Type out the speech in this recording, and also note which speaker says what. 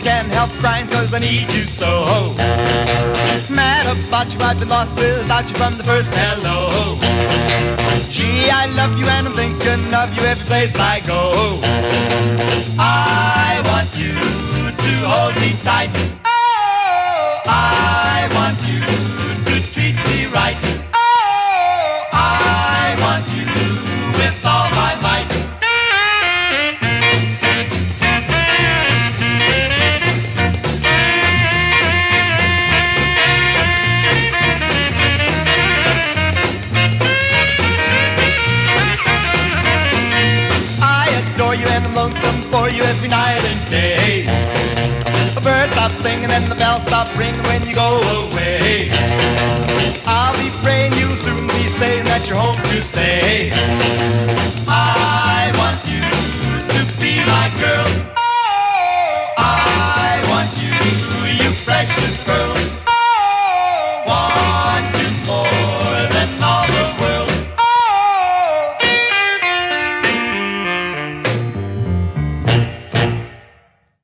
Speaker 1: can't help crying 'cause I need you so. Mad about you, I've been lost without you from the first hello. Gee, I love you and I'm thinking of you every place I go. I want you to hold me tight. Oh, I want you to treat me right. Oh, I want you with all my might. You and I'm lonesome for you every night and day. The birds stop singing and the bells stop ringing when you go away.